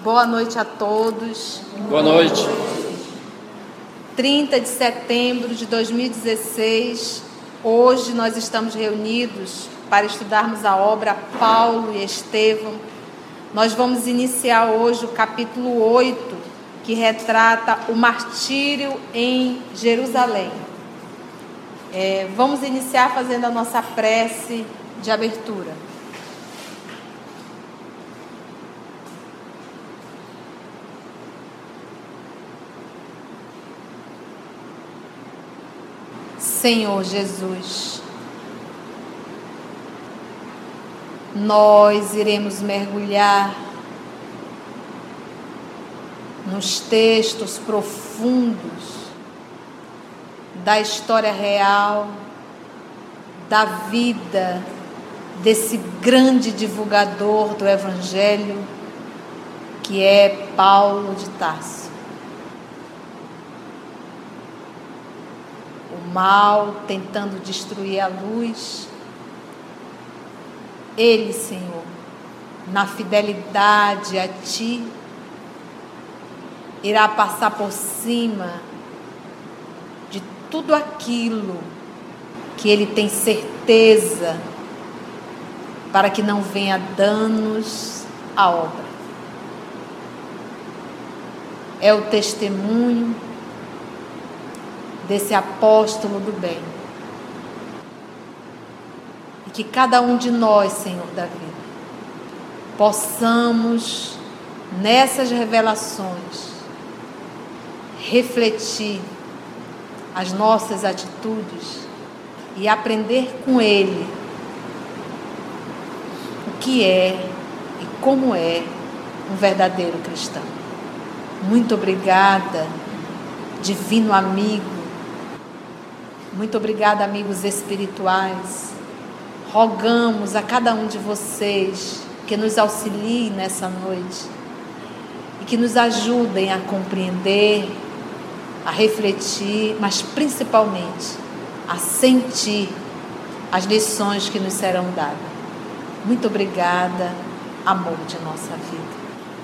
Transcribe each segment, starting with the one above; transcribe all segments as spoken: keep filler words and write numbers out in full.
Boa noite a todos. Boa noite. trinta de setembro de dois mil e dezesseis, hoje nós estamos reunidos para estudarmos a obra Paulo e Estevão. Nós vamos iniciar hoje o capítulo oito, que retrata o martírio em Jerusalém. É, vamos iniciar fazendo a nossa prece de abertura. Senhor Jesus, nós iremos mergulhar nos textos profundos da história real, da vida desse grande divulgador do Evangelho, que é Paulo de Tarso. O mal tentando destruir a luz, Ele, Senhor, na fidelidade a Ti, irá passar por cima de tudo aquilo que Ele tem certeza, para que não venha danos à obra. É o testemunho desse apóstolo do bem. E que cada um de nós, Senhor da vida, possamos, nessas revelações, refletir as nossas atitudes e aprender com Ele o que é e como é um verdadeiro cristão. Muito obrigada, divino amigo. Muito obrigada, amigos espirituais. Rogamos a cada um de vocês que nos auxiliem nessa noite e que nos ajudem a compreender, a refletir, mas principalmente a sentir as lições que nos serão dadas. Muito obrigada, amor de nossa vida.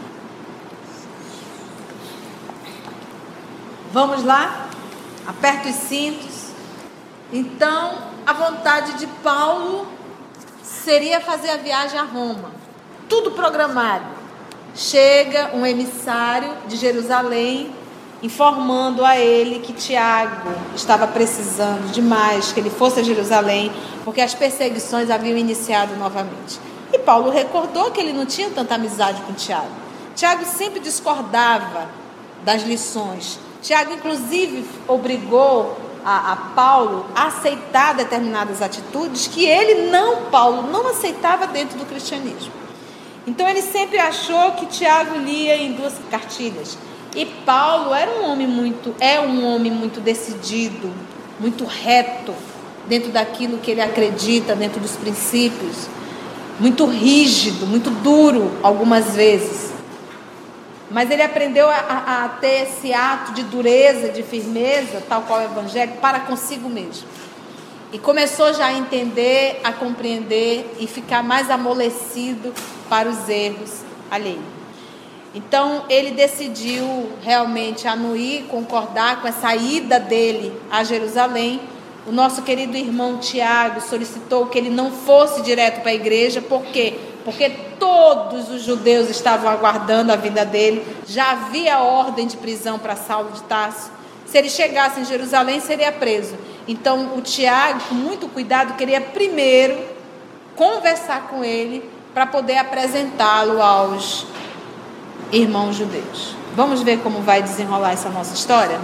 Vamos lá? Aperta os cintos. Então, a vontade de Paulo seria fazer a viagem a Roma. Tudo programado. Chega um emissário de Jerusalém, informando a ele que Tiago estava precisando demais que ele fosse a Jerusalém, porque as perseguições haviam iniciado novamente. E Paulo recordou que ele não tinha tanta amizade com Tiago. Tiago sempre discordava das lições. Tiago, inclusive, obrigou A, a Paulo a aceitar determinadas atitudes que ele não, Paulo, não aceitava dentro do cristianismo. Então ele sempre achou que Tiago lia em duas cartilhas. E Paulo era um homem muito, é um homem muito decidido, muito reto dentro daquilo que ele acredita, dentro dos princípios, muito rígido, muito duro algumas vezes. Mas ele aprendeu a, a, a ter esse ato de dureza, de firmeza, tal qual é o Evangelho, para consigo mesmo. E começou já a entender, a compreender e ficar mais amolecido para os erros alheios. Então, ele decidiu realmente anuir, concordar com essa ida dele a Jerusalém. O nosso querido irmão Tiago solicitou que ele não fosse direto para a igreja. Por quê? Porque todos os judeus estavam aguardando a vinda dele. Já havia ordem de prisão para Saulo de Tarso. Se ele chegasse em Jerusalém, seria preso. Então, o Tiago, com muito cuidado, queria primeiro conversar com ele para poder apresentá-lo aos irmãos judeus. Vamos ver como vai desenrolar essa nossa história?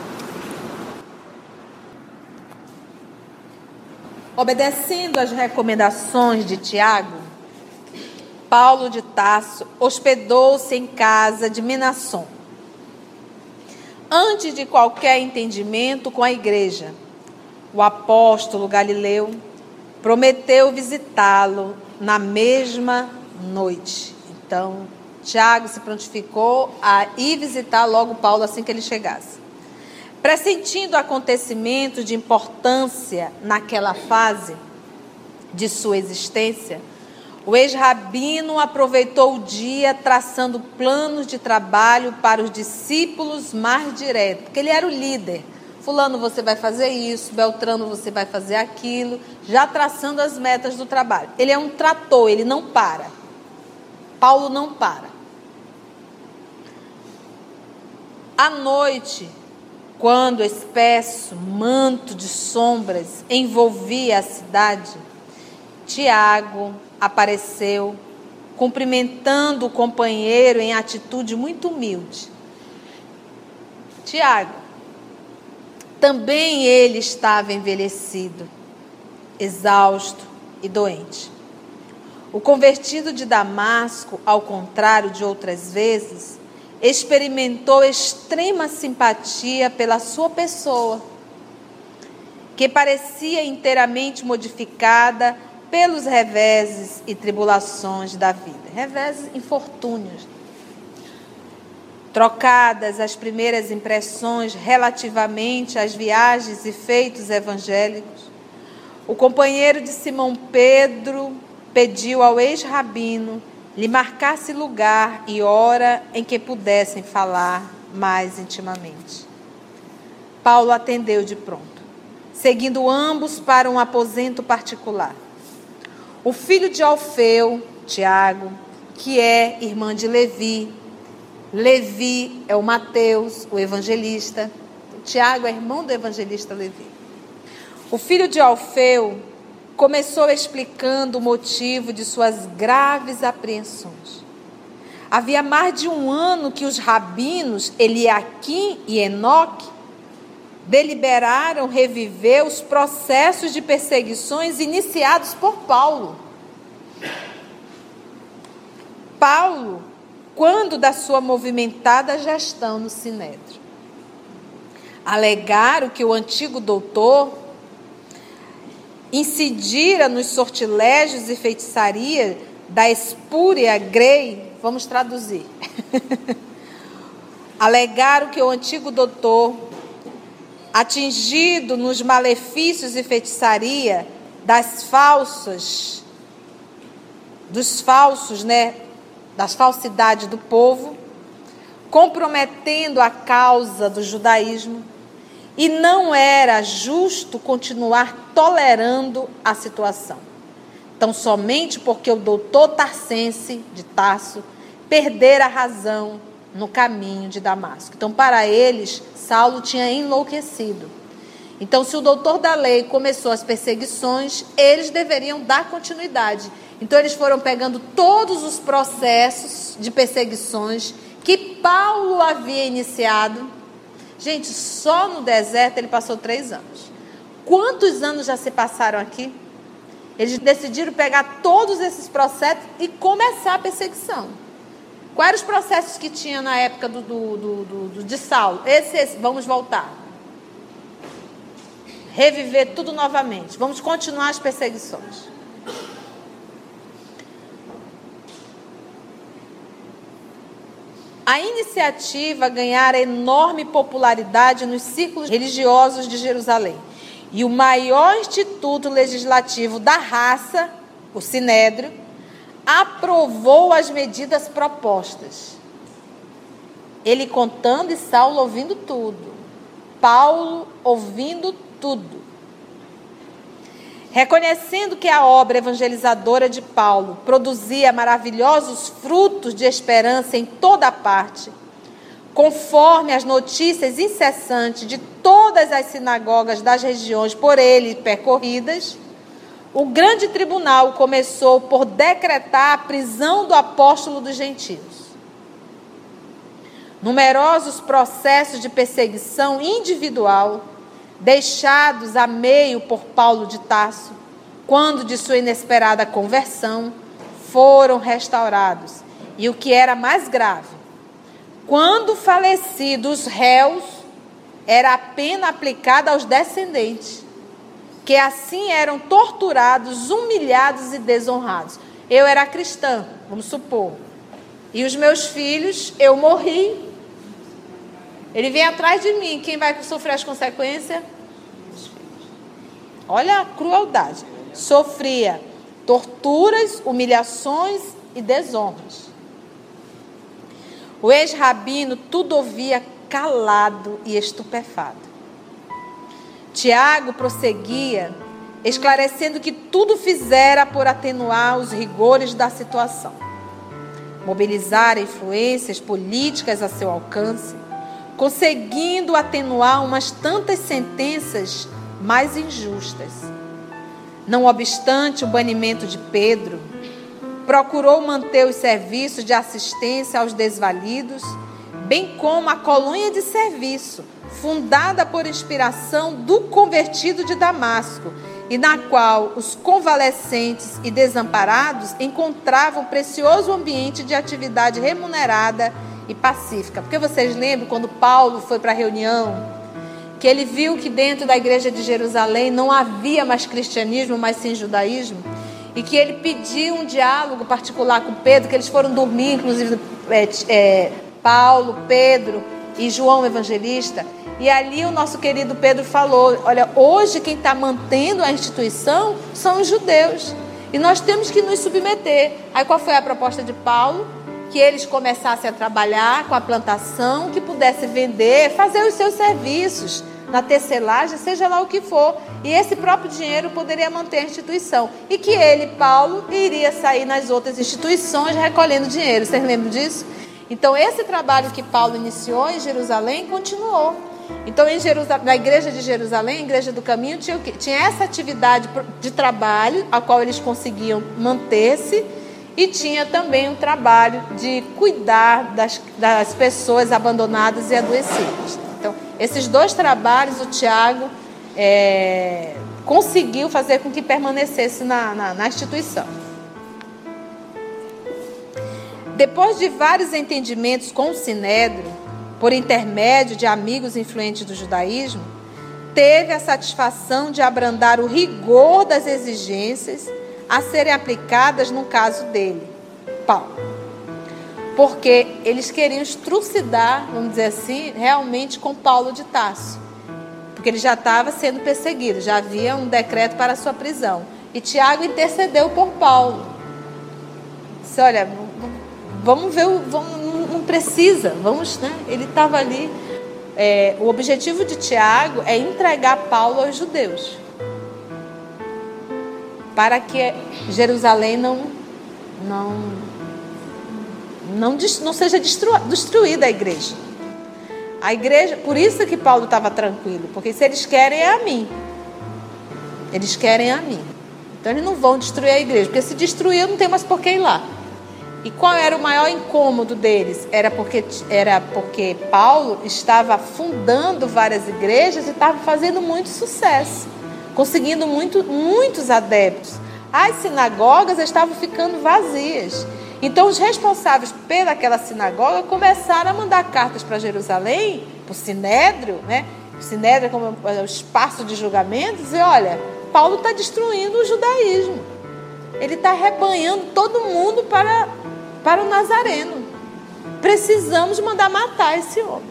Obedecendo às recomendações de Tiago, Paulo de Tarso hospedou-se em casa de Mnason, antes de qualquer entendimento com a igreja. O apóstolo Galileu prometeu visitá-lo na mesma noite. Então, Tiago se prontificou a ir visitar logo Paulo assim que ele chegasse. Pressentindo acontecimentos de importância naquela fase de sua existência, O ex-rabino aproveitou o dia traçando planos de trabalho para os discípulos mais diretos, porque ele era o líder. Fulano, você vai fazer isso, Beltrano, você vai fazer aquilo, já traçando as metas do trabalho. Ele é um trator, ele não para. Paulo não para. À noite, quando o espesso manto de sombras envolvia a cidade, Tiago apareceu, cumprimentando o companheiro em atitude muito humilde. Tiago, também ele estava envelhecido, exausto e doente. O convertido de Damasco, ao contrário de outras vezes, experimentou extrema simpatia pela sua pessoa, que parecia inteiramente modificada pelos reveses e tribulações da vida. Reveses, infortúnios. Trocadas as primeiras impressões relativamente às viagens e feitos evangélicos, o companheiro de Simão Pedro pediu ao ex-rabino lhe marcasse lugar e hora em que pudessem falar mais intimamente. Paulo atendeu de pronto, seguindo ambos para um aposento particular. O filho de Alfeu, Tiago, que é irmã de Levi, Levi é o Mateus, o evangelista. O Tiago é irmão do evangelista Levi. O filho de Alfeu começou explicando o motivo de suas graves apreensões. Havia mais de um ano que os rabinos Eliaquim e Enoque deliberaram reviver os processos de perseguições iniciados por Paulo. Paulo, quando da sua movimentada gestão no Sinédrio, alegaram que o antigo doutor incidira nos sortilégios e feitiçaria da espúria grei, vamos traduzir. Alegaram que o antigo doutor, atingido nos malefícios e feitiçaria das falsas, dos falsos, né, das falsidades do povo, comprometendo a causa do judaísmo, e não era justo continuar tolerando a situação. Então, somente porque o doutor Tarsense de Tarso perdera a razão no caminho de Damasco. Então, para eles, Saulo tinha enlouquecido. Então, se o doutor da lei começou as perseguições, eles deveriam dar continuidade. Então, eles foram pegando todos os processos de perseguições que Paulo havia iniciado. Gente, só no deserto ele passou três anos. Quantos anos já se passaram aqui? Eles decidiram pegar todos esses processos e começar a perseguição. Quais eram os processos que tinha na época do, do, do, do, do, de Saulo? Esse, esse, vamos voltar. Reviver tudo novamente. Vamos continuar as perseguições. A iniciativa ganhara enorme popularidade nos círculos religiosos de Jerusalém. E o maior instituto legislativo da raça, o Sinédrio, aprovou as medidas propostas. Ele contando e Saulo ouvindo tudo. Paulo ouvindo tudo. Reconhecendo que a obra evangelizadora de Paulo produzia maravilhosos frutos de esperança em toda parte, conforme as notícias incessantes de todas as sinagogas das regiões por ele percorridas, o grande tribunal começou por decretar a prisão do apóstolo dos gentios. Numerosos processos de perseguição individual, deixados a meio por Paulo de Tarso, quando de sua inesperada conversão, foram restaurados. E o que era mais grave, quando falecidos os réus, era a pena aplicada aos descendentes, que assim eram torturados, humilhados e desonrados. Eu era cristã, vamos supor, e os meus filhos, eu morri, ele vem atrás de mim, quem vai sofrer as consequências? Olha a crueldade. Sofria torturas, humilhações e desonras. O ex-rabino tudo ouvia calado e estupefado. Tiago prosseguia, esclarecendo que tudo fizera por atenuar os rigores da situação, mobilizar influências políticas a seu alcance, conseguindo atenuar umas tantas sentenças mais injustas. Não obstante o banimento de Pedro, procurou manter os serviços de assistência aos desvalidos, bem como a colônia de serviço, fundada por inspiração do convertido de Damasco, e na qual os convalescentes e desamparados encontravam precioso ambiente de atividade remunerada e pacífica. Porque vocês lembram quando Paulo foi para a reunião, que ele viu que dentro da igreja de Jerusalém não havia mais cristianismo, mas sim judaísmo, e que ele pediu um diálogo particular com Pedro, que eles foram dormir, inclusive é, é, Paulo, Pedro e João Evangelista, e ali o nosso querido Pedro falou, olha, hoje quem está mantendo a instituição são os judeus, e nós temos que nos submeter. Aí qual foi a proposta de Paulo? Que eles começassem a trabalhar com a plantação, que pudessem vender, fazer os seus serviços na tecelagem, seja lá o que for. E esse próprio dinheiro poderia manter a instituição. E que ele, Paulo, iria sair nas outras instituições recolhendo dinheiro. Vocês lembram disso? Então, esse trabalho que Paulo iniciou em Jerusalém continuou. Então, em Jerusalém, na igreja de Jerusalém, a igreja do caminho, tinha, o quê? Tinha essa atividade de trabalho, a qual eles conseguiam manter-se, e tinha também um trabalho de cuidar das, das pessoas abandonadas e adoecidas. Então, esses dois trabalhos, o Tiago é, conseguiu fazer com que permanecesse na, na, na instituição. Depois de vários entendimentos com o Sinédrio, por intermédio de amigos influentes do judaísmo, teve a satisfação de abrandar o rigor das exigências a serem aplicadas no caso dele, Paulo. Porque eles queriam estrucidar, vamos dizer assim, realmente com Paulo de Tarso. Porque ele já estava sendo perseguido, já havia um decreto para a sua prisão. E Tiago intercedeu por Paulo. Disse, olha, vamos ver, vamos, não precisa, vamos, né? Ele estava ali. É, o objetivo de Tiago é entregar Paulo aos judeus, para que Jerusalém não, não, não, não seja destru, destruída a igreja. A igreja, por isso que Paulo estava tranquilo, porque se eles querem é a mim. Eles querem a mim. Então eles não vão destruir a igreja, porque se destruir eu não tenho mais por que ir lá. E qual era o maior incômodo deles? Era porque, era porque Paulo estava fundando várias igrejas e estava fazendo muito sucesso, conseguindo muito, muitos adeptos. As sinagogas estavam ficando vazias. Então os responsáveis pelaquela sinagoga começaram a mandar cartas para Jerusalém, para o Sinédrio, né? O Sinédrio é como o espaço de julgamento, e olha, Paulo está destruindo o judaísmo. Ele está arrebanhando todo mundo para, para o Nazareno. Precisamos mandar matar esse homem.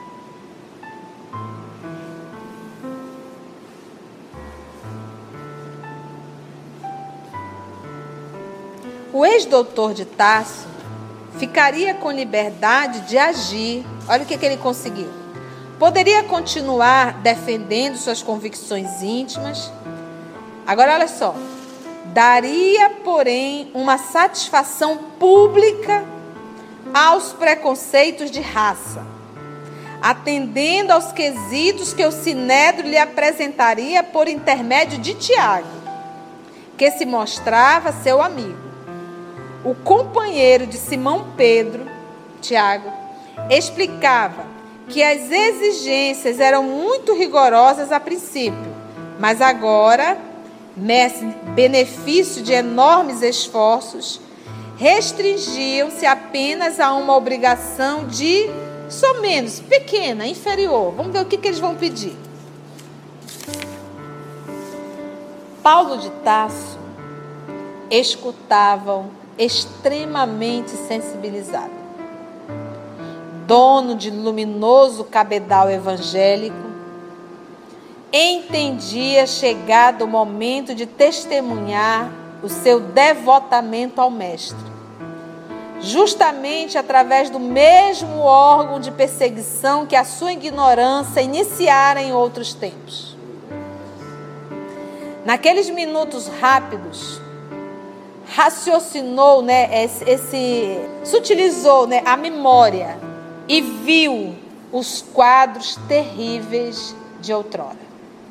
O ex-doutor de Tarso ficaria com liberdade de agir. Olha o que, que ele conseguiu. Poderia continuar defendendo suas convicções íntimas. Agora, olha só. Daria, porém, uma satisfação pública aos preconceitos de raça, atendendo aos quesitos que o Sinédrio lhe apresentaria por intermédio de Tiago, que se mostrava seu amigo. O companheiro de Simão Pedro, Tiago, explicava que as exigências eram muito rigorosas a princípio, mas agora, nesse benefício de enormes esforços, restringiam-se apenas a uma obrigação de, só menos, pequena, inferior. Vamos ver o que, que eles vão pedir. Paulo de Tarso escutavam extremamente sensibilizado. Dono de luminoso cabedal evangélico, entendia chegado o momento de testemunhar o seu devotamento ao Mestre, justamente através do mesmo órgão de perseguição que a sua ignorância iniciara em outros tempos. Naqueles minutos rápidos, raciocinou, né, esse, esse, se utilizou, né, a memória e viu os quadros terríveis de outrora.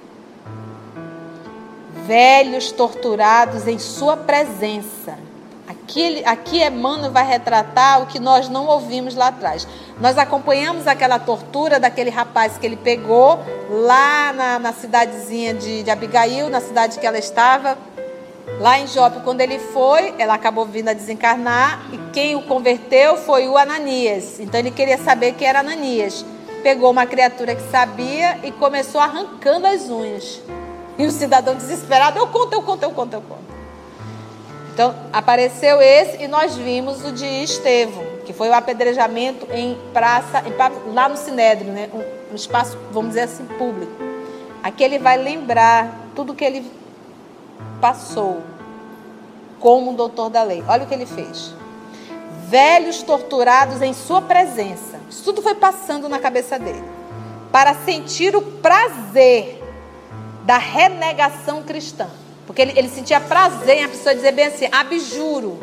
Velhos torturados em sua presença. Aqui, aqui Emmanuel vai retratar o que nós não ouvimos lá atrás. Nós acompanhamos aquela tortura daquele rapaz que ele pegou lá na, na cidadezinha de, de Abigail, na cidade que ela estava, lá em Jope. Quando ele foi, ela acabou vindo a desencarnar, e quem o converteu foi o Ananias. Então ele queria saber quem era Ananias. Pegou uma criatura que sabia e começou arrancando as unhas. E o cidadão desesperado, eu conto, eu conto, eu conto, eu conto. Então, apareceu esse e nós vimos o de Estevão, que foi o apedrejamento em praça, em, lá no Sinédrio, né? um, um espaço, vamos dizer assim, público. Aqui ele vai lembrar tudo que ele passou como um doutor da lei. Olha o que ele fez. Velhos torturados em sua presença. Isso tudo foi passando na cabeça dele. Para sentir o prazer da renegação cristã. Porque ele, ele sentia prazer em a pessoa dizer bem assim, abjuro.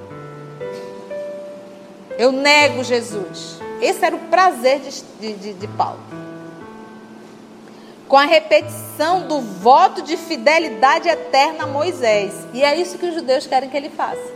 Eu nego Jesus. Esse era o prazer de, de, de Paulo. Com a repetição do voto de fidelidade eterna a Moisés. E é isso que os judeus querem que ele faça.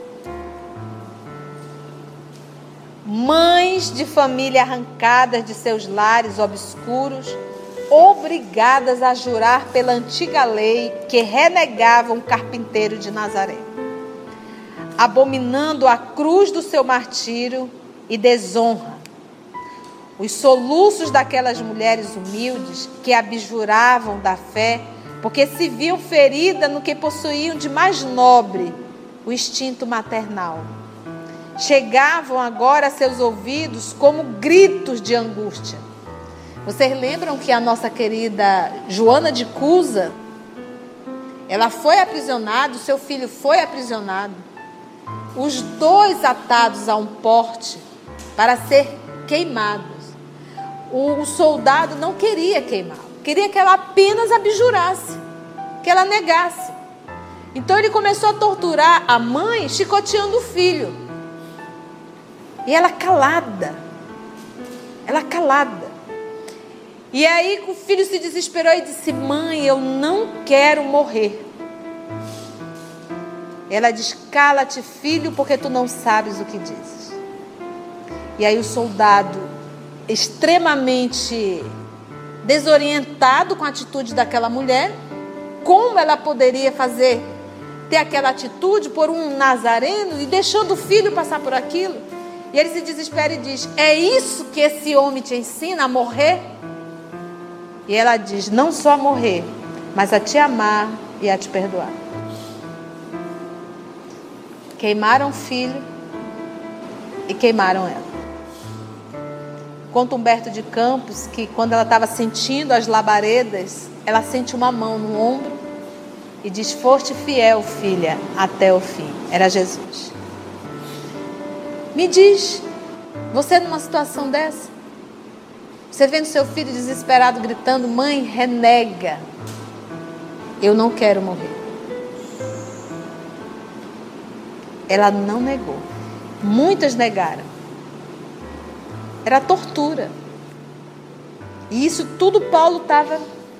Mães de família arrancadas de seus lares obscuros, obrigadas a jurar pela antiga lei que renegava um carpinteiro de Nazaré, abominando a cruz do seu martírio e desonra. Os soluços daquelas mulheres humildes que abjuravam da fé, porque se viam feridas no que possuíam de mais nobre, o instinto maternal, chegavam agora a seus ouvidos como gritos de angústia. Vocês lembram que a nossa querida Joana de Cusa, ela foi aprisionada, o seu filho foi aprisionado, os dois atados a um porte para ser queimados. O soldado não queria queimá-lo, queria que ela apenas abjurasse, que ela negasse. Então ele começou a torturar a mãe, chicoteando o filho. E ela calada, ela calada. E aí o filho se desesperou e disse, mãe, eu não quero morrer. Ela diz, cala-te, filho, porque tu não sabes o que dizes. E aí o soldado, extremamente desorientado com a atitude daquela mulher, como ela poderia fazer, ter aquela atitude por um nazareno e deixando o filho passar por aquilo? E ele se desespera e diz, é isso que esse homem te ensina, a morrer? E ela diz, não só a morrer, mas a te amar e a te perdoar. Queimaram o filho e queimaram ela. Conta Humberto de Campos que quando ela estava sentindo as labaredas, ela sente uma mão no ombro e diz, foste fiel, filha, até o fim. Era Jesus. Me diz, você numa situação dessa? Você vendo seu filho desesperado gritando, mãe, renega. Eu não quero morrer. Ela não negou. Muitas negaram. Era tortura. E isso tudo Paulo estava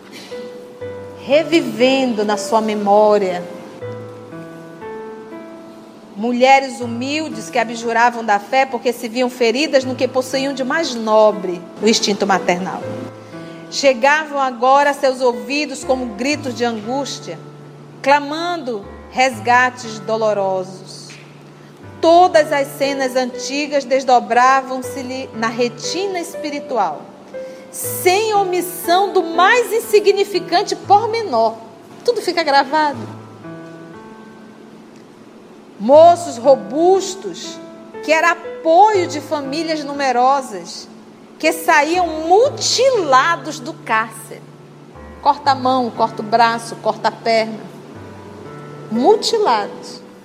revivendo na sua memória. Mulheres humildes que abjuravam da fé porque se viam feridas no que possuíam de mais nobre, o instinto maternal. Chegavam agora a seus ouvidos como gritos de angústia, clamando resgates dolorosos. Todas as cenas antigas desdobravam-se-lhe na retina espiritual, sem omissão do mais insignificante pormenor. Tudo fica gravado. Moços robustos, que era apoio de famílias numerosas, que saíam mutilados do cárcere. Corta a mão, corta o braço, corta a perna. Mutilados.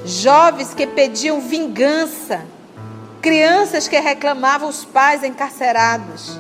jovens que pediam vingança, crianças que reclamavam os pais encarcerados.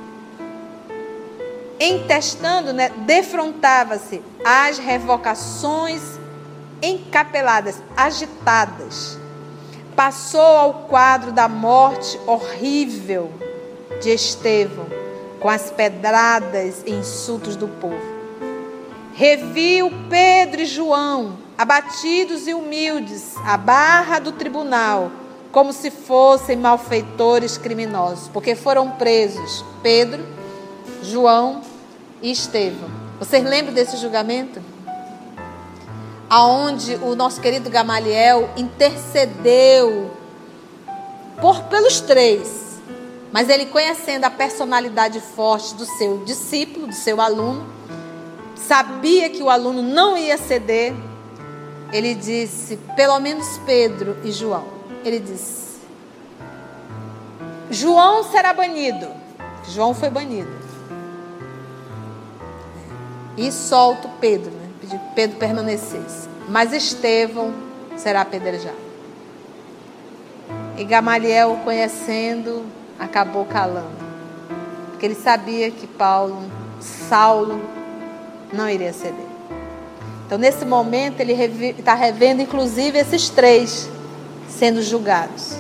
Entestando, né, defrontava-se as revocações encapeladas, agitadas. Passou ao quadro da morte horrível de Estevão, com as pedradas e insultos do povo. Reviu Pedro e João, abatidos e humildes, à barra do tribunal, como se fossem malfeitores criminosos, porque foram presos Pedro, João e Estevão. Vocês lembram desse julgamento? Aonde o nosso querido Gamaliel intercedeu por, pelos três, mas ele, conhecendo a personalidade forte do seu discípulo, do seu aluno, sabia que o aluno não ia ceder. Ele disse, pelo menos Pedro e João. Ele disse, João será banido. João foi banido. E solta Pedro, né? Pediu que Pedro permanecesse. Mas Estevão será apedrejado. E Gamaliel, conhecendo, acabou calando. Porque ele sabia que Paulo, Saulo, não iria ceder. Então, nesse momento, ele está revendo, inclusive, esses três sendo julgados.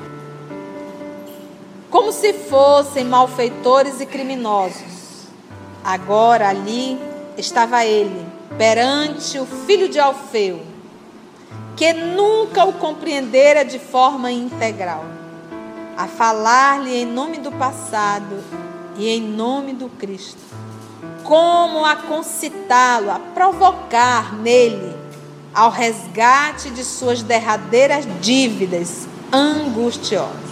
Como se fossem malfeitores e criminosos. Agora, ali, estava ele, perante o filho de Alfeu, que nunca o compreendera de forma integral, a falar-lhe em nome do passado e em nome do Cristo, como a concitá-lo, a provocar nele ao resgate de suas derradeiras dívidas angustiosas.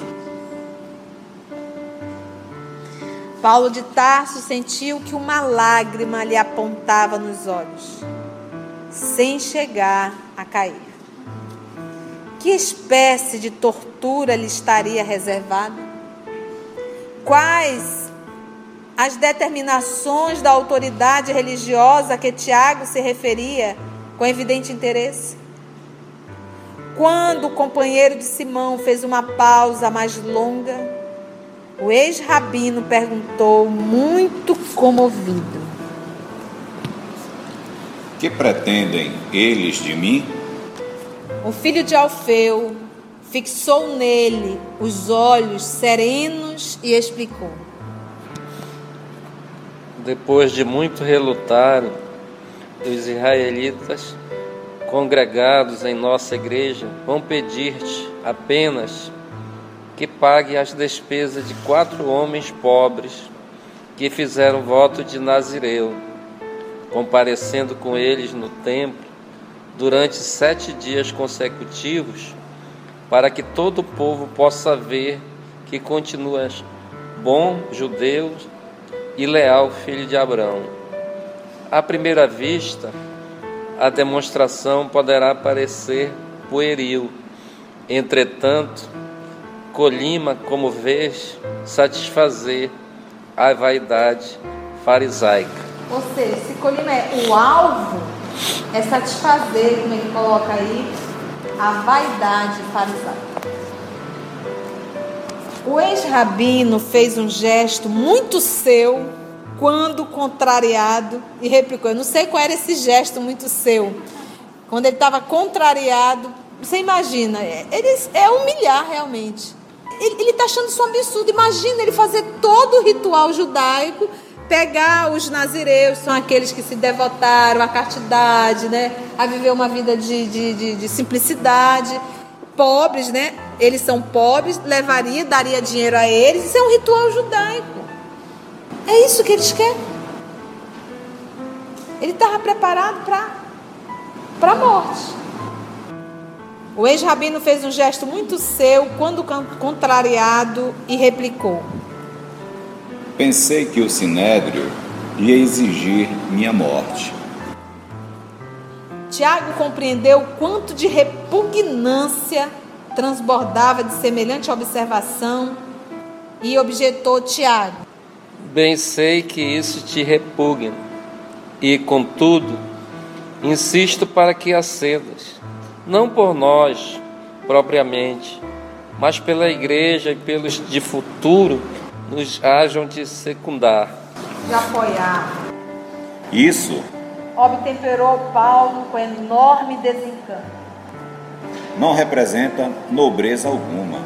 Paulo de Tarso sentiu que uma lágrima lhe apontava nos olhos, sem chegar a cair. Que espécie de tortura lhe estaria reservada? Quais as determinações da autoridade religiosa a que Tiago se referia com evidente interesse? Quando o companheiro de Simão fez uma pausa mais longa, o ex-rabino perguntou, muito comovido: que pretendem eles de mim? O filho de Alfeu fixou nele os olhos serenos e explicou: depois de muito relutar, os israelitas congregados em nossa igreja vão pedir-te apenas que pague as despesas de quatro homens pobres que fizeram voto de Nazireu, comparecendo com eles no templo durante sete dias consecutivos, para que todo o povo possa ver que continuas bom judeu e leal filho de Abraão. À primeira vista, a demonstração poderá parecer pueril, entretanto, colima, como vês, satisfazer a vaidade farisaica. Ou seja, se colima é o alvo, é satisfazer, como ele coloca aí, a vaidade farisaica. O ex-rabino fez um gesto muito seu quando contrariado e replicou. Eu não sei qual era esse gesto muito seu. Quando ele estava contrariado, você imagina, ele é humilhar realmente. Ele está achando isso um absurdo. Imagina ele fazer todo o ritual judaico, pegar os nazireus, são aqueles que se devotaram à castidade, né, a viver uma vida de, de, de, de simplicidade, pobres, né? Eles são pobres, levaria, daria dinheiro a eles. Isso é um ritual judaico. É isso que eles querem. Ele estava preparado para para a morte. O ex-rabino fez um gesto muito seu quando contrariado e replicou: pensei que o sinédrio ia exigir minha morte. Tiago compreendeu quanto de repugnância transbordava de semelhante observação e objetou Tiago: bem sei que isso te repugna, e, contudo, insisto para que acedas, não por nós propriamente, mas pela igreja e pelos de futuro nos hajam de secundar, de apoiar. Isso Obtemperou Paulo com enorme desencanto. não representa nobreza alguma.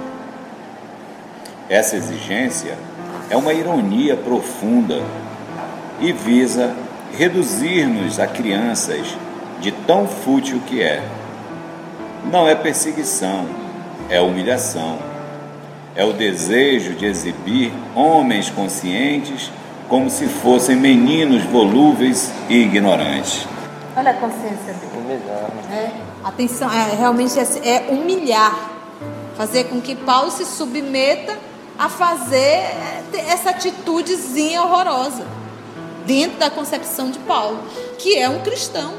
Essa exigência é uma ironia profunda e visa reduzir-nos a crianças de tão fútil que é. Não é perseguição, é humilhação. É o desejo de exibir homens conscientes como se fossem meninos volúveis e ignorantes. Olha a consciência dele. humilhar. É, atenção, é, realmente é, é humilhar. Fazer com que Paulo se submeta a fazer essa atitudezinha horrorosa dentro da concepção de Paulo, que é um cristão.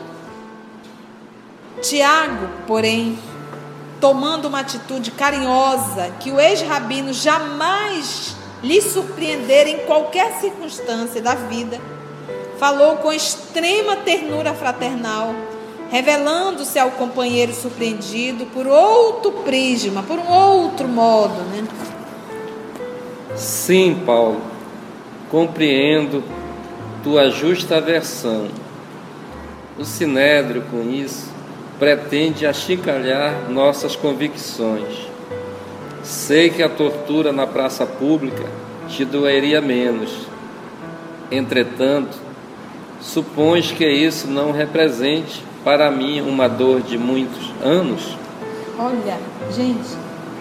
Tiago, porém, tomando uma atitude carinhosa que o ex-rabino jamais lhe surpreender em qualquer circunstância da vida, falou com extrema ternura fraternal, revelando-se ao companheiro surpreendido por outro prisma, por um outro modo, né? Sim, Paulo, compreendo tua justa aversão. O Sinédrio, com isso, pretende achincalhar nossas convicções. Sei que a tortura na praça pública te doeria menos. Entretanto, supões que isso não represente para mim uma dor de muitos anos? Olha, gente,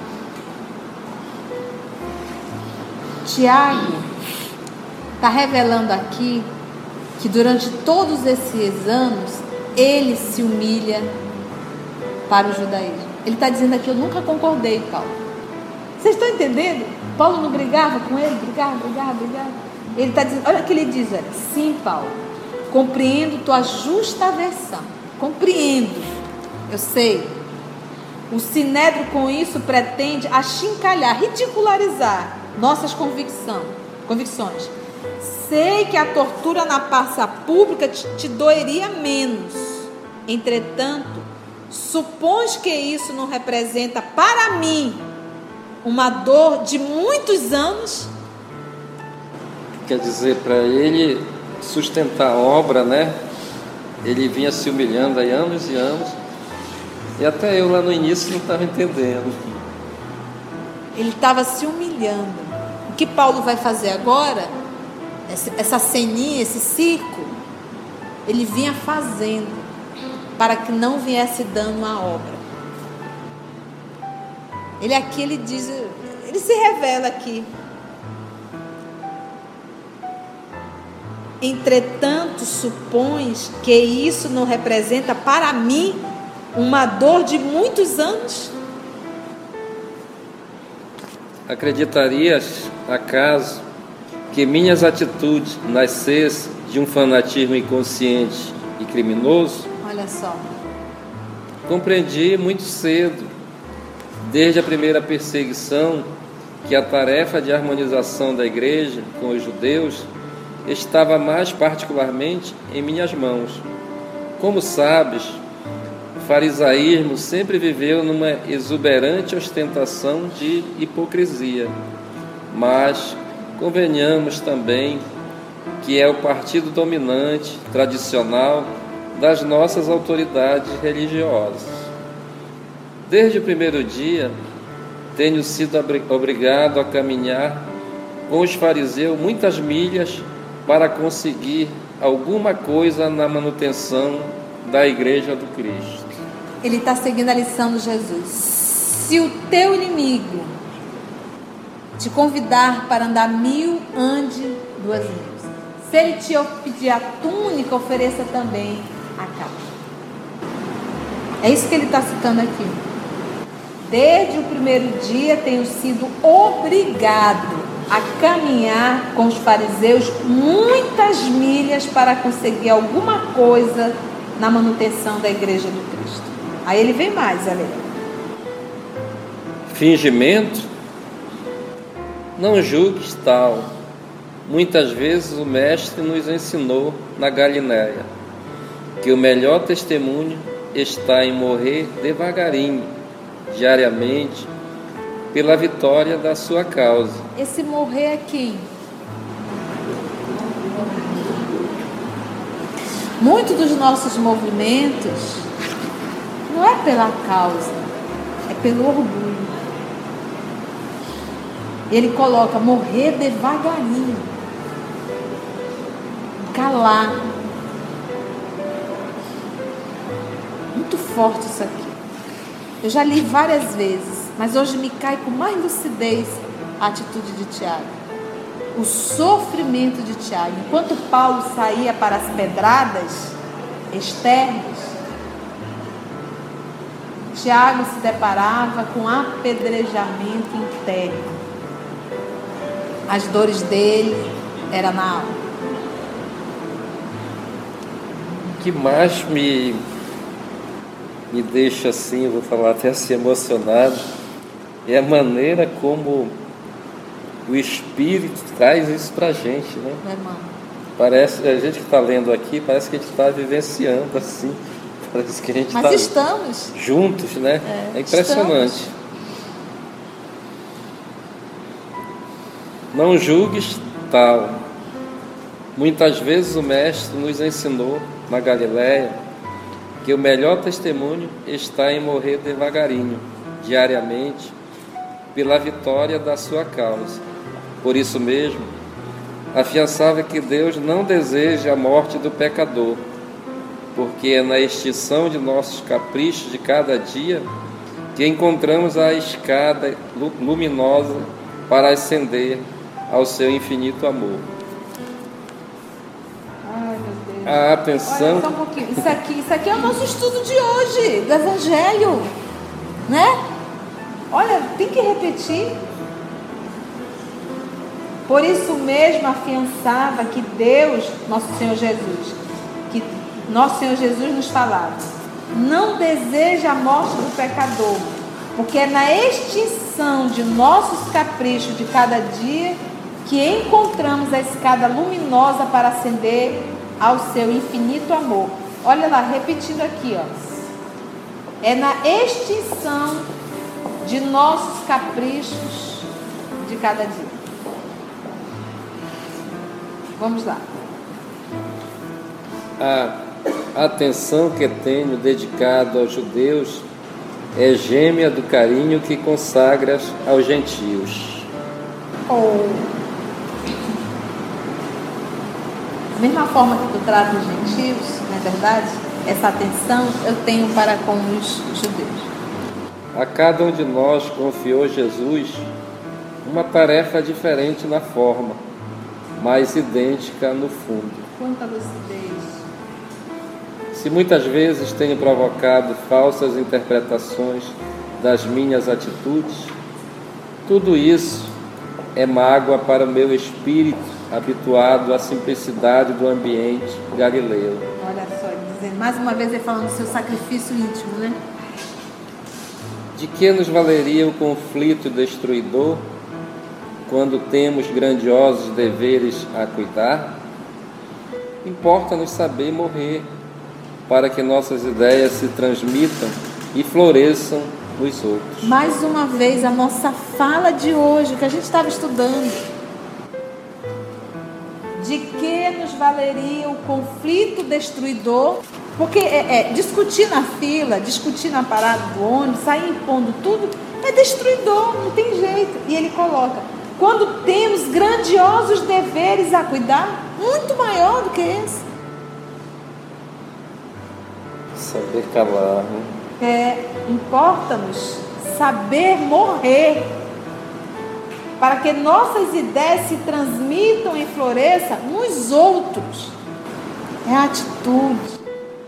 Tiago está revelando aqui que durante todos esses anos ele se humilha para o judaísmo. Ele está dizendo aqui: eu nunca concordei, Paulo. Vocês estão entendendo? Paulo não brigava com ele, brigava, brigava, brigava. Ele está dizendo, olha o que ele diz, olha, sim, Paulo, compreendo tua justa aversão, compreendo, eu sei. O Sinédrio com isso pretende achincalhar, ridicularizar nossas convicção, convicções. Sei que a tortura na praça pública te, te doeria menos. Entretanto, supões que isso não representa para mim uma dor de muitos anos? Quer dizer, para ele sustentar a obra, né? Ele vinha se humilhando há anos e anos. E até eu lá no início não estava entendendo. Ele estava se humilhando. O que Paulo vai fazer agora, essa ceninha, esse circo, ele vinha fazendo para que não viesse dano à obra. Ele aqui, ele diz, ele se revela aqui. Entretanto, supões que isso não representa para mim uma dor de muitos anos? Acreditarias, acaso, que minhas atitudes nascessem de um fanatismo inconsciente e criminoso? Olha só. Compreendi muito cedo, desde a primeira perseguição, que a tarefa de harmonização da igreja com os judeus estava mais particularmente em minhas mãos. Como sabes, o farisaísmo sempre viveu numa exuberante ostentação de hipocrisia, mas convenhamos também que é o partido dominante, tradicional, das nossas autoridades religiosas. Desde o primeiro dia, tenho sido obrigado a caminhar com os fariseus muitas milhas para conseguir alguma coisa na manutenção da igreja do Cristo. Ele está seguindo a lição de Jesus. Se o teu inimigo te convidar para andar mil, ande duas mil. Se ele te pedir a túnica, ofereça também a capa. É isso que ele está citando aqui. Desde o primeiro dia tenho sido obrigado a caminhar com os fariseus muitas milhas para conseguir alguma coisa na manutenção da igreja do Cristo. Aí ele vem mais, olha aí. Fingimento? Não julgues tal. Muitas vezes o Mestre nos ensinou na Galiléia que o melhor testemunho está em morrer devagarinho, diariamente, pela vitória da sua causa. Esse morrer é quem? Muitos dos nossos movimentos não é pela causa, é pelo orgulho. Ele coloca morrer devagarinho, calar. Muito forte isso aqui. Eu já li várias vezes, mas hoje me cai com mais lucidez a atitude de Tiago. O sofrimento de Tiago. Enquanto Paulo saía para as pedradas externas, Tiago se deparava com apedrejamento interno. As dores dele eram na alma. O que mais me, me deixa assim, eu vou falar até assim emocionado, é a maneira como o Espírito traz isso pra gente, né? Não é, mano? Parece, a gente que está lendo aqui, parece que a gente está vivenciando assim, parece que a gente Mas está estamos juntos, né? É, É impressionante. estamos. Não julgues tal. Muitas vezes o Mestre nos ensinou na Galileia que o melhor testemunho está em morrer devagarinho, diariamente, pela vitória da sua causa. Por isso mesmo, afiançava que Deus não deseja a morte do pecador, porque é na extinção de nossos caprichos de cada dia que encontramos a escada luminosa para ascender ao seu infinito amor. Ai, meu Deus. A atenção... Olha só um pouquinho. Isso aqui, isso aqui é o nosso estudo de hoje, do Evangelho, né? Olha, tem que repetir. Por isso mesmo afiançava que Deus, nosso Senhor Jesus, que nosso Senhor Jesus nos falava, não deseja a morte do pecador, porque é na extinção de nossos caprichos de cada dia que encontramos a escada luminosa para ascender ao seu infinito amor. Olha lá, repetindo aqui, ó. É na extinção de nossos caprichos de cada dia. Vamos lá. A atenção que tenho dedicado aos judeus é gêmea do carinho que consagras aos gentios. Oh. Da mesma forma que tu trata os gentios, não é verdade? Essa atenção eu tenho para com os judeus. A cada um de nós confiou Jesus uma tarefa diferente na forma, mas idêntica no fundo. Quanta lucidez. Se muitas vezes tenho provocado falsas interpretações das minhas atitudes, tudo isso é mágoa para o meu espírito habituado à simplicidade do ambiente galileu. Olha só, dizendo, mais uma vez ele falando do seu sacrifício íntimo, né? De que nos valeria o conflito destruidor quando temos grandiosos deveres a cuidar? Importa-nos saber morrer para que nossas ideias se transmitam e floresçam nos outros. Mais uma vez, a nossa fala de hoje, que a gente estava estudando. De que nos valeria o conflito destruidor? Porque é, é, discutir na fila, discutir na parada do ônibus, sair impondo tudo, é destruidor, não tem jeito. E ele coloca, quando temos grandiosos deveres a cuidar, muito maior do que esse. Saber calar, né? É, importa-nos saber morrer, para que nossas ideias se transmitam e floresçam nos outros. É a atitude.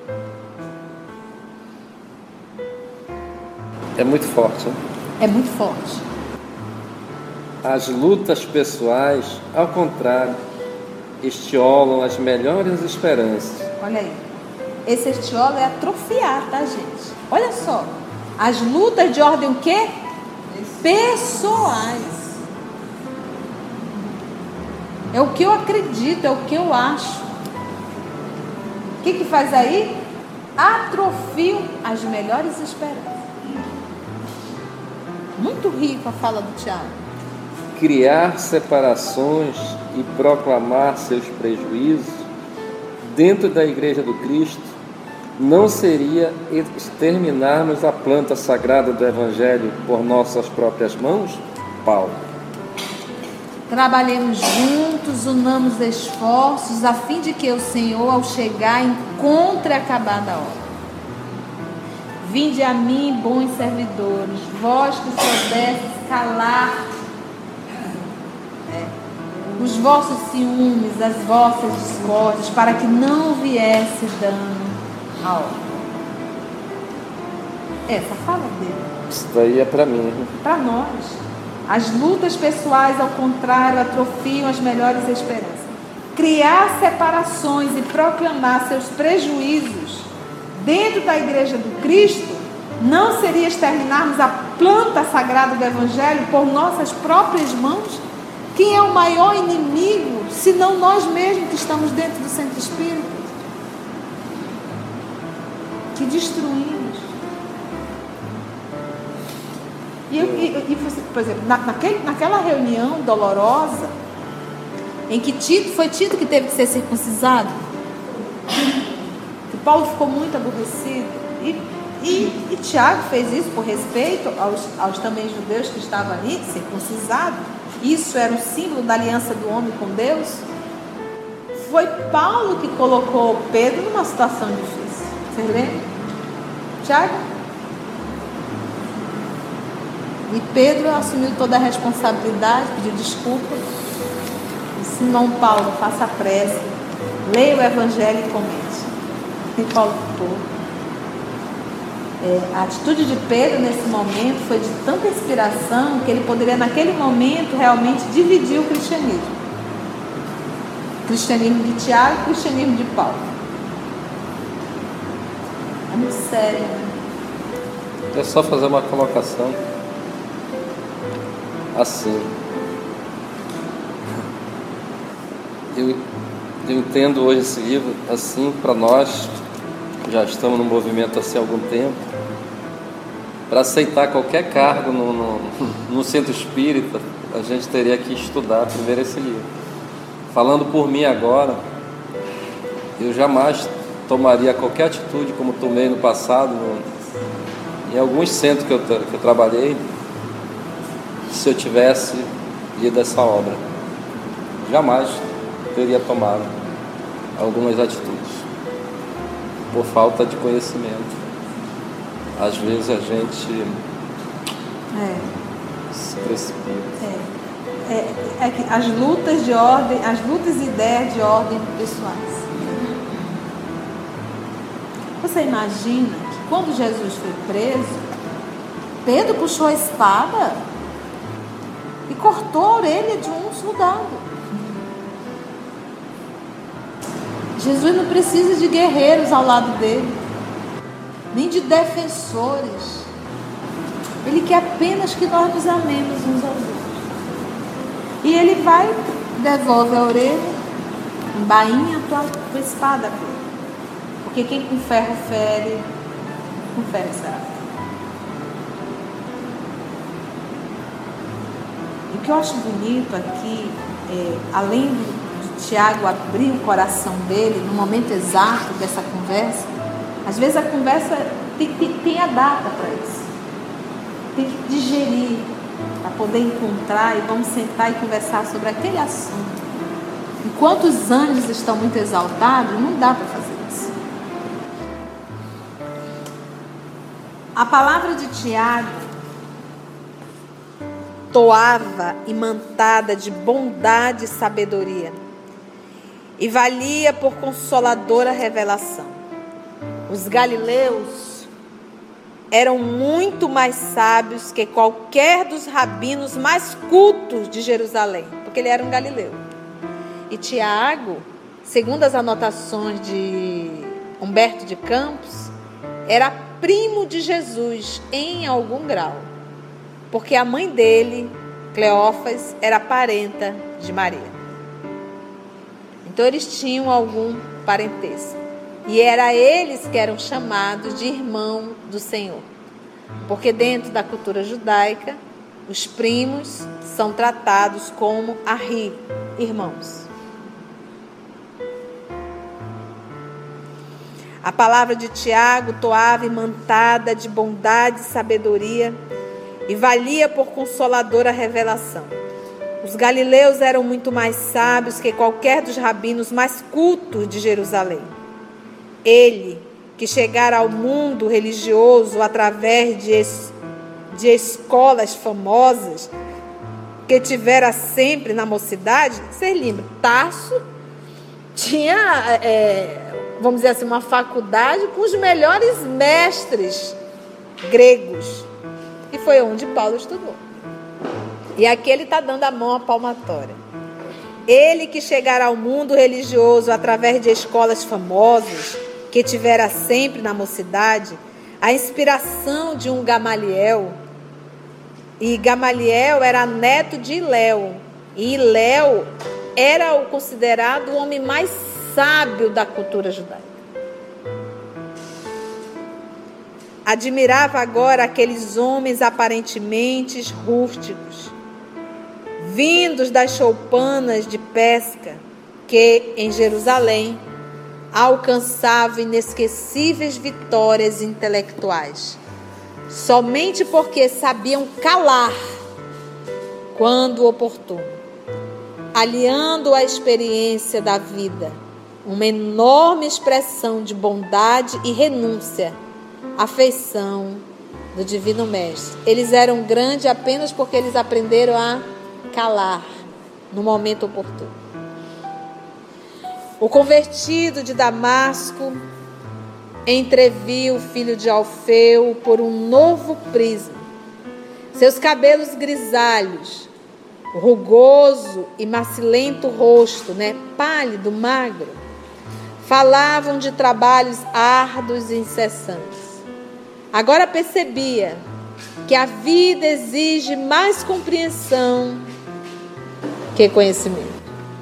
É muito forte, né? É muito forte. As lutas pessoais, ao contrário, estiolam as melhores esperanças. Olha aí. Esse estiolo é atrofiar, tá, gente? Olha só. As lutas de ordem o quê? Pessoais. É o que eu acredito, é o que eu acho. O que que faz aí? atrofiam as melhores esperanças. Muito rico a fala do Tiago. Criar separações e proclamar seus prejuízos dentro da Igreja do Cristo não seria exterminarmos a planta sagrada do Evangelho por nossas próprias mãos? Paulo. Trabalhemos juntos, unamos esforços, a fim de que o Senhor, ao chegar, encontre acabada a obra. Vinde a mim, bons servidores, vós que soubestes calar é, os vossos ciúmes, as vossas discórdias, para que não viesse dano à obra. Essa fala dele. Isso daí é para mim. Para nós. As lutas pessoais, ao contrário, atrofiam as melhores esperanças. Criar separações e proclamar seus prejuízos dentro da Igreja do Cristo não seria exterminarmos a planta sagrada do Evangelho por nossas próprias mãos? Quem é o maior inimigo, se não nós mesmos que estamos dentro do centro espírita? Que destruímos. E, e, e você, por exemplo, na, naquele, naquela reunião dolorosa, em que Tito, foi Tito que teve que ser circuncisado, que Paulo ficou muito aborrecido, e, e, e Tiago fez isso por respeito aos, aos também judeus que estavam ali, circuncisados. Isso era o símbolo da aliança do homem com Deus. Foi Paulo que colocou Pedro numa situação difícil. Vocês lembram? Tiago? E Pedro assumiu toda a responsabilidade, pediu desculpa. E Simão Paulo, faça pressa, leia o Evangelho e comente. E Paulo ficou. É, a atitude de Pedro nesse momento foi de tanta inspiração que ele poderia naquele momento realmente dividir o cristianismo. O cristianismo de Tiago e o cristianismo de Paulo. É muito sério, né? É só fazer uma colocação. Assim, eu, eu entendo hoje esse livro assim, para nós, já estamos no movimento assim há algum tempo, para aceitar qualquer cargo no, no, no centro espírita, a gente teria que estudar primeiro esse livro. Falando por mim agora, eu jamais tomaria qualquer atitude como tomei no passado, no, em alguns centros que eu, que eu trabalhei, se eu tivesse lido essa obra. Jamais teria tomado algumas atitudes por falta de conhecimento. Às vezes a gente é. se precipita. É. É, é que as lutas de ordem, as lutas e ideias de ordem pessoais. Você imagina que quando Jesus foi preso, Pedro puxou a espada e cortou a orelha de um soldado. Jesus não precisa de guerreiros ao lado dele, nem de defensores. Ele quer apenas que nós nos amemos uns aos outros. E ele vai, devolve a orelha, embainha a tua, tua espada, Pedro. Porque quem com ferro fere, com ferro será. O que eu acho bonito aqui, é, além de Tiago abrir o coração dele no momento exato dessa conversa, às vezes a conversa tem, tem, tem a data para isso, tem que digerir, para poder encontrar, e vamos sentar e conversar sobre aquele assunto. Enquanto os ânimos estão muito exaltados, não dá para fazer isso. A palavra de Tiago toava imantada de bondade e sabedoria, e valia por consoladora revelação. Os galileus eram muito mais sábios que qualquer dos rabinos mais cultos de Jerusalém, porque ele era um galileu. E Tiago, segundo as anotações de Humberto de Campos, era primo de Jesus em algum grau, porque a mãe dele, Cleófas, era parenta de Maria. Então eles tinham algum parentesco. E era eles que eram chamados de irmão do Senhor. Porque dentro da cultura judaica, os primos são tratados como ahi, irmãos. A palavra de Tiago toava imantada de bondade e sabedoria e valia por consoladora revelação. Os galileus eram muito mais sábios que qualquer dos rabinos mais cultos de Jerusalém. Ele, que chegara ao mundo religioso através de, es, de escolas famosas, que tivera sempre na mocidade, vocês lembram, Tarso tinha, é, vamos dizer assim, uma faculdade com os melhores mestres gregos. E foi onde Paulo estudou. E aqui ele está dando a mão à palmatória. Ele que chegará ao mundo religioso através de escolas famosas, que tivera sempre na mocidade, a inspiração de um Gamaliel. E Gamaliel era neto de Hilel. E Hilel era o considerado o homem mais sábio da cultura judaica. Admirava agora aqueles homens aparentemente rústicos, vindos das choupanas de pesca, que em Jerusalém alcançavam inesquecíveis vitórias intelectuais, somente porque sabiam calar quando oportuno, aliando à experiência da vida uma enorme expressão de bondade e renúncia, afeição do Divino Mestre. Eles eram grandes apenas porque eles aprenderam a calar no momento oportuno. O convertido de Damasco entreviu o filho de Alfeu por um novo prisma. Seus cabelos grisalhos, rugoso e macilento rosto, né, pálido, magro, falavam de trabalhos árduos e incessantes. Agora percebia que a vida exige mais compreensão que conhecimento.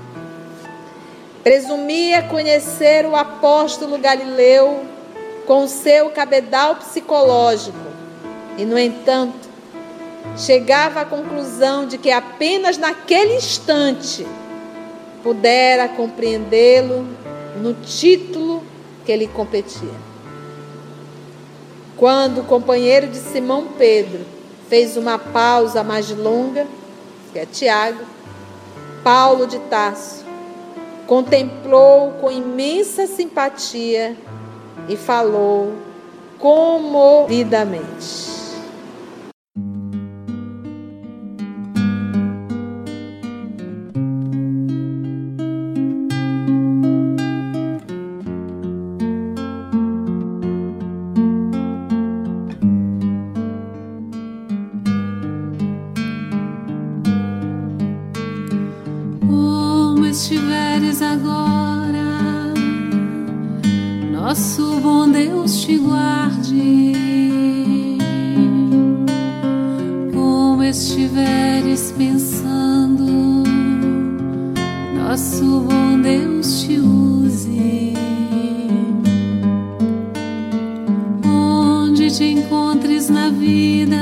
Presumia conhecer o apóstolo Galileu com seu cabedal psicológico e, no entanto, chegava à conclusão de que apenas naquele instante pudera compreendê-lo no título que lhe competia. Quando o companheiro de Simão Pedro fez uma pausa mais longa, que é Tiago, Paulo de Tarso contemplou com imensa simpatia e falou comovidamente. Estiveres agora, nosso bom Deus te guarde. Como estiveres pensando, nosso bom Deus te use. Onde te encontres na vida,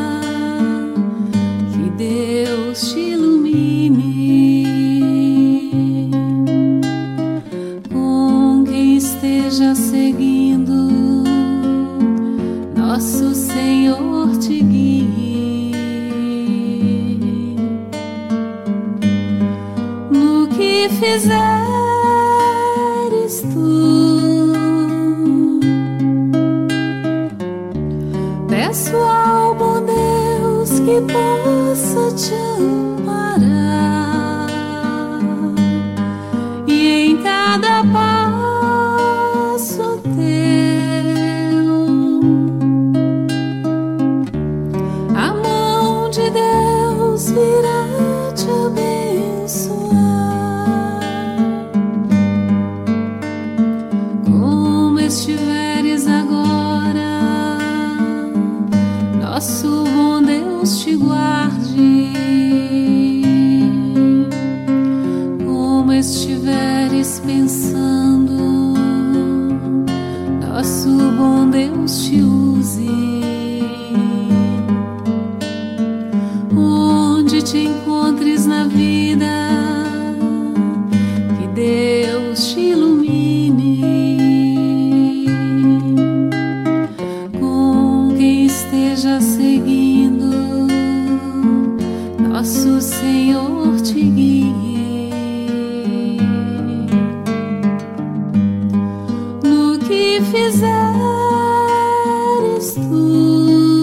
que Deus te ilumine. Esteja seguindo, nosso Senhor te guie. No que fizeres tu, peço ao bom Deus que possa te amparar, e em cada passo virá te abençoar. Como estiveres agora, nosso bom Deus te guarde. Como estiveres pensando, Deus te use, onde te encontres na vida, que Deus te ilumine, com quem esteja seguindo, nosso Senhor te guie. No que fizeres tu,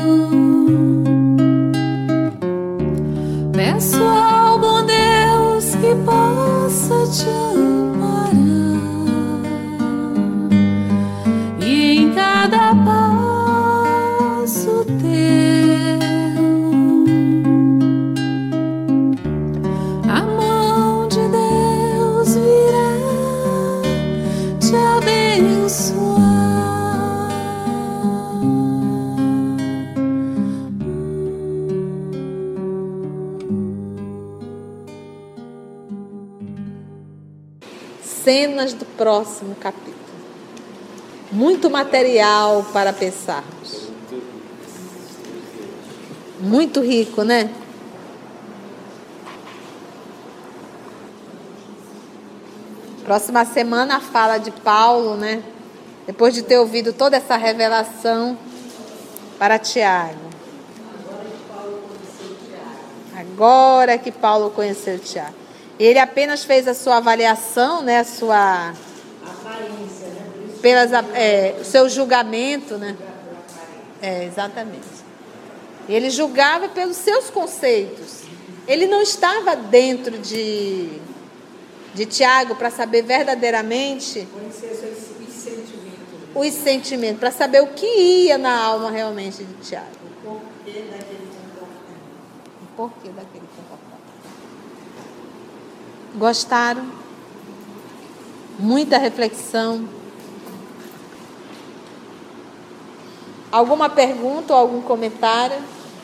peço ao bom Deus que possa te amparar, e em cada passo teu a mão de Deus virá te abençoar. Cenas do próximo capítulo. Muito material para pensarmos. Muito rico, né? Próxima semana a fala de Paulo, né? Depois de ter ouvido toda essa revelação para Tiago. Agora que Paulo conheceu Tiago. Ele apenas fez a sua avaliação, né? A sua aparência, né? Pelas, é, o seu julgamento, né? É, exatamente. Ele julgava pelos seus conceitos. Ele não estava dentro de, de Tiago para saber verdadeiramente os sentimentos, para saber o que ia na alma realmente de Tiago. O porquê daquele comportamento. O porquê daquele comportamento. Gostaram? Muita reflexão. Alguma pergunta ou algum comentário?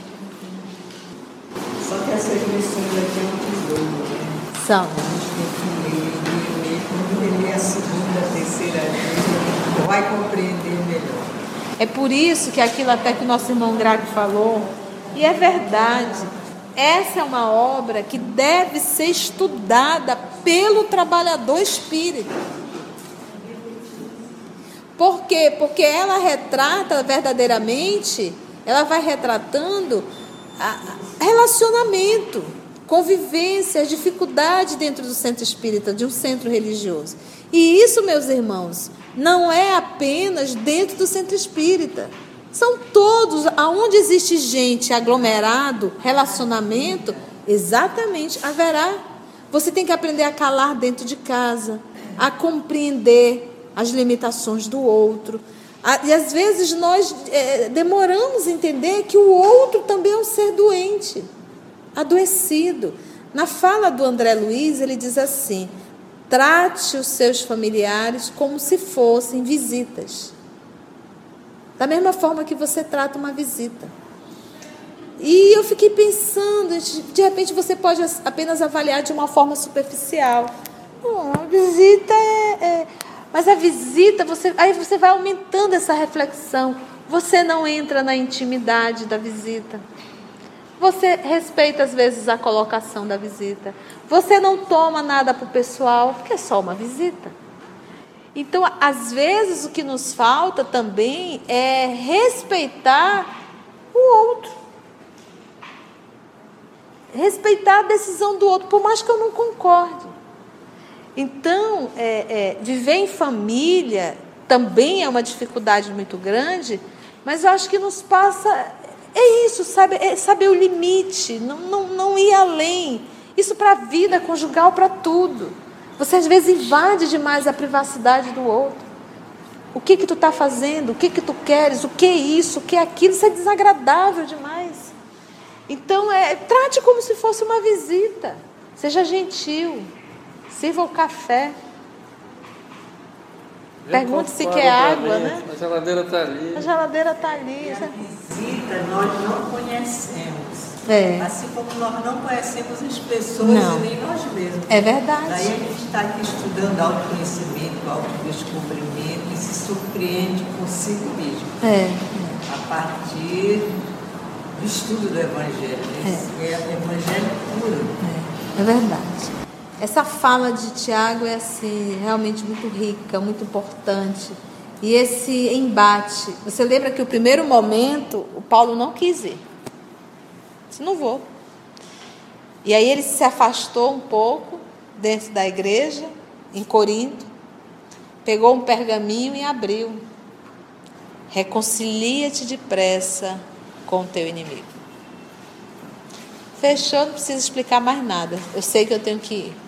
Só que essas lições aqui é um tesouro, né? São. A gente tem que ler, ler, ler. Quando ler a segunda, a terceira vez, vai compreender melhor. É por isso que aquilo até que o nosso irmão Graco falou, e é verdade, essa é uma obra que deve ser estudada pelo trabalhador espírita. Por quê? Porque ela retrata verdadeiramente, ela vai retratando relacionamento, convivência, dificuldade dentro do centro espírita, de um centro religioso. E isso, meus irmãos, não é apenas dentro do centro espírita. São todos, aonde existe gente, aglomerado, relacionamento, exatamente haverá. Você tem que aprender a calar dentro de casa, a compreender as limitações do outro. E às vezes nós é, demoramos a entender que o outro também é um ser doente, adoecido. Na fala do André Luiz, ele diz assim: trate os seus familiares como se fossem visitas. Da mesma forma que você trata uma visita. E eu fiquei pensando, de repente você pode apenas avaliar de uma forma superficial. Hum, a visita é, é... Mas a visita, você, aí você vai aumentando essa reflexão. Você não entra na intimidade da visita. Você respeita, às vezes, a colocação da visita. Você não toma nada para o pessoal, porque é só uma visita. Então, às vezes, o que nos falta também é respeitar o outro. Respeitar a decisão do outro, por mais que eu não concorde. Então, é, é, viver em família também é uma dificuldade muito grande, mas eu acho que nos passa, é isso, sabe? É saber o limite, não, não, não ir além. Isso para a vida conjugal, para tudo. Você às vezes invade demais a privacidade do outro. O que que tu está fazendo? O que que tu queres? O que é isso? O que é aquilo? Isso é desagradável demais. Então, é, trate como se fosse uma visita. Seja gentil. Sirva o café. Pergunte se quer água, né? A geladeira está ali. A geladeira está ali. E a visita nós não conhecemos. É. Assim como nós não conhecemos as pessoas Não. e nem nós mesmos. É verdade. Daí a gente está aqui estudando autoconhecimento, autodescobrimento e se surpreende consigo mesmo. É. A partir do estudo do Evangelho. Esse é, é Evangelho puro. É, é verdade. Essa fala de Tiago é assim, realmente muito rica, muito importante. E esse embate, você lembra que o primeiro momento o Paulo não quis ir. Disse, não vou. E aí ele se afastou um pouco dentro da igreja, em Corinto, pegou um pergaminho e abriu. Reconcilia-te depressa com o teu inimigo. Fechou, não precisa explicar mais nada. Eu sei que eu tenho que ir.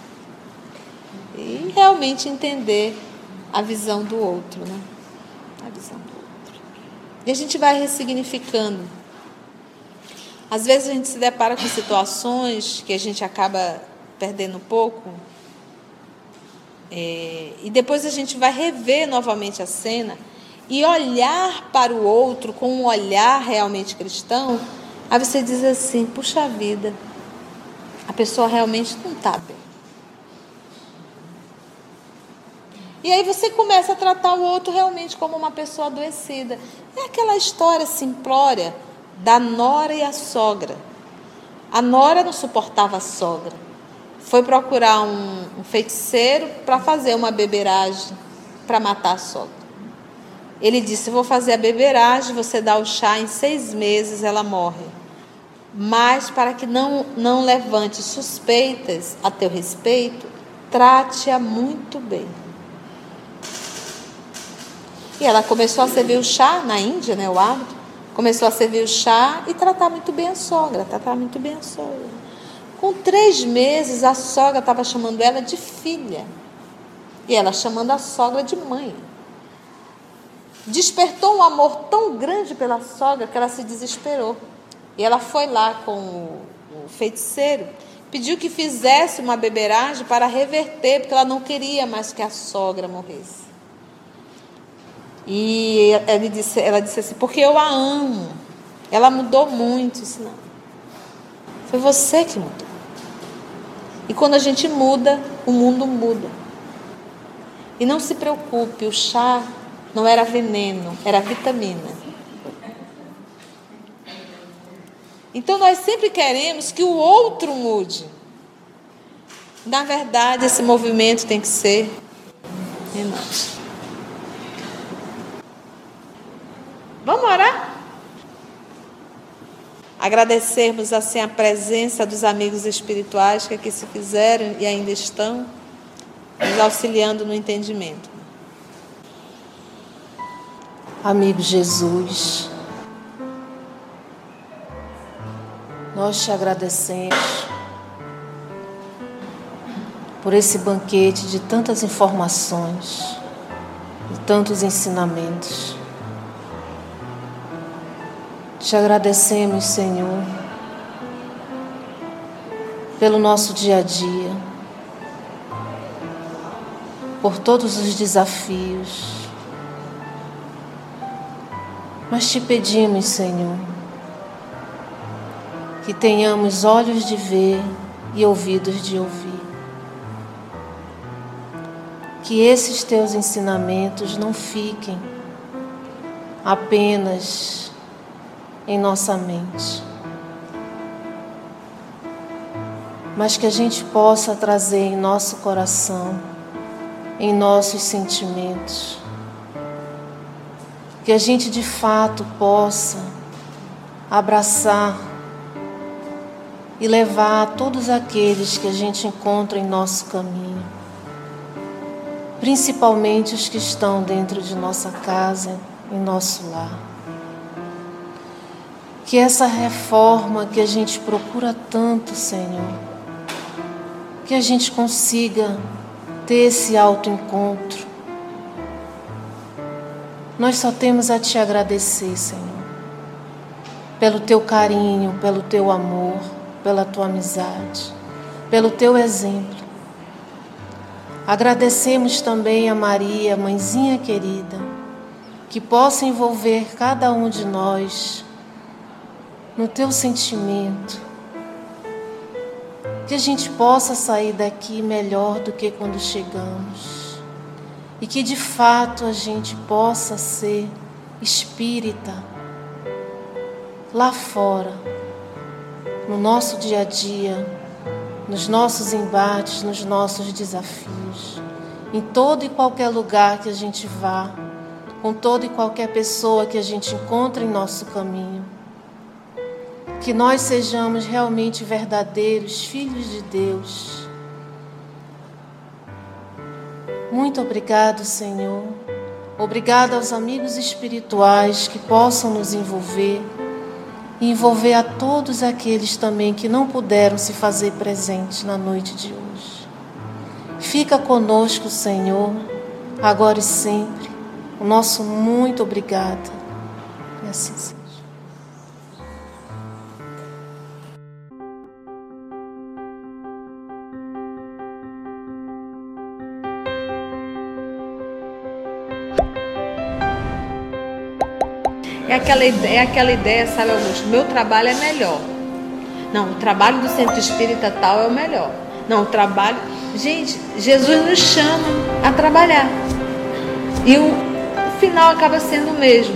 E realmente entender a visão do outro, né? A visão do outro. E a gente vai ressignificando. Às vezes a gente se depara com situações que a gente acaba perdendo um pouco. É, e depois a gente vai rever novamente a cena e olhar para o outro com um olhar realmente cristão. Aí você diz assim, puxa vida, a pessoa realmente não está bem. E aí você começa a tratar o outro realmente como uma pessoa adoecida. É aquela história simplória da nora e a sogra. A nora não suportava a sogra. Foi procurar um, um feiticeiro para fazer uma beberagem para matar a sogra. Ele disse, vou fazer a beberagem, você dá o chá, em seis meses ela morre. Mas para que não, não levante suspeitas a teu respeito, trate-a muito bem. E ela começou a servir o chá na Índia, né, o hábito. Começou a servir o chá e tratar muito bem a sogra, tratar muito bem a sogra. Com três meses, a sogra estava chamando ela de filha. E ela chamando a sogra de mãe. Despertou um amor tão grande pela sogra que ela se desesperou. E ela foi lá com o, o feiticeiro, pediu que fizesse uma beberagem para reverter, porque ela não queria mais que a sogra morresse. E ele disse, ela disse assim, porque eu a amo. Ela mudou muito. Eu disse, não. Foi você que mudou. E quando a gente muda, o mundo muda. E não se preocupe, o chá não era veneno, era vitamina. Então nós sempre queremos que o outro mude. Na verdade, esse movimento tem que ser em nós. Vamos orar? Agradecermos assim a presença dos amigos espirituais que aqui se fizeram e ainda estão nos auxiliando no entendimento. Amigo Jesus, nós te agradecemos por esse banquete de tantas informações, de tantos ensinamentos. Te agradecemos, Senhor, pelo nosso dia a dia, por todos os desafios. Mas te pedimos, Senhor, que tenhamos olhos de ver e ouvidos de ouvir. Que esses teus ensinamentos não fiquem apenas em nossa mente, mas que a gente possa trazer em nosso coração, em nossos sentimentos, que a gente de fato possa abraçar e levar a todos aqueles que a gente encontra em nosso caminho, principalmente os que estão dentro de nossa casa, em nosso lar. Que essa reforma que a gente procura tanto, Senhor, que a gente consiga ter esse autoencontro. Nós só temos a te agradecer, Senhor, pelo teu carinho, pelo teu amor, pela tua amizade, pelo teu exemplo. Agradecemos também a Maria, mãezinha querida, que possa envolver cada um de nós no teu sentimento. Que a gente possa sair daqui melhor do que quando chegamos. E que de fato a gente possa ser espírita lá fora, no nosso dia a dia, nos nossos embates, nos nossos desafios, em todo e qualquer lugar que a gente vá, com toda e qualquer pessoa que a gente encontre em nosso caminho. Que nós sejamos realmente verdadeiros filhos de Deus. Muito obrigado, Senhor. Obrigado aos amigos espirituais que possam nos envolver e envolver a todos aqueles também que não puderam se fazer presentes na noite de hoje. Fica conosco, Senhor, agora e sempre. O nosso muito obrigado. E assim seja. É aquela ideia, é aquela ideia, sabe, Augusto? Meu trabalho é melhor. Não, o trabalho do centro espírita tal é o melhor. Não, o trabalho... Gente, Jesus nos chama a trabalhar. E o, o final acaba sendo o mesmo.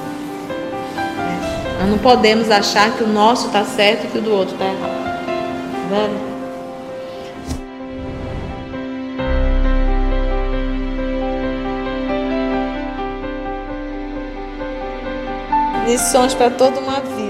É. Nós não podemos achar que o nosso está certo e que o do outro está errado. Velho? Lições para toda uma vida.